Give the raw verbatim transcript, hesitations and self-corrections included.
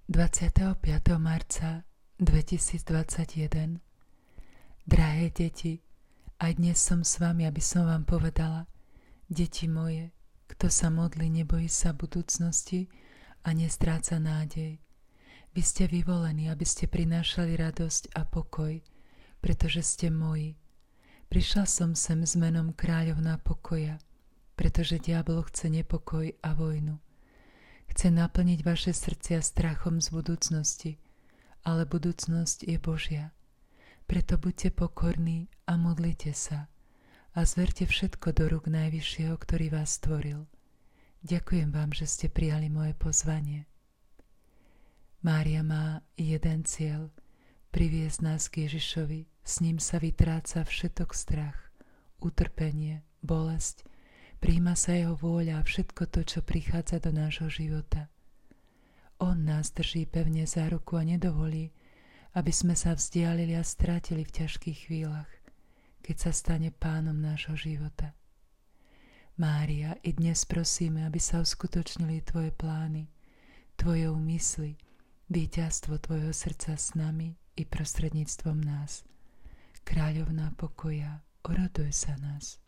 dvadsiateho piateho marca dvetisícdvadsaťjeden. Drahé deti, aj dnes som s vami, aby som vám povedala: deti moje, kto sa modlí, nebojí sa budúcnosti a nestráca nádej. Vy ste vyvolení, aby ste prinášali radosť a pokoj, pretože ste moji. Prišla som sem s menom kráľovná pokoja, pretože diabol chce nepokoj a vojnu. Chce naplniť vaše srdcia strachom z budúcnosti, ale budúcnosť je Božia. Preto buďte pokorní a modlite sa a zverte všetko do rúk Najvyššieho, ktorý vás stvoril. Ďakujem vám, že ste prijali moje pozvanie. Mária má jeden cieľ, priviesť nás k Ježišovi. S ním sa vytráca všetok strach, utrpenie, bolesť, prijíma sa jeho vôľa a všetko to, čo prichádza do nášho života. On nás drží pevne za ruku a nedovolí, aby sme sa vzdialili a strátili v ťažkých chvíľach, keď sa stane pánom nášho života. Mária, i dnes prosíme, aby sa uskutočnili tvoje plány, tvoje úmysly, víťazstvo tvojho srdca s nami i prostredníctvom nás. Kráľovná pokoja, oroduj sa nás.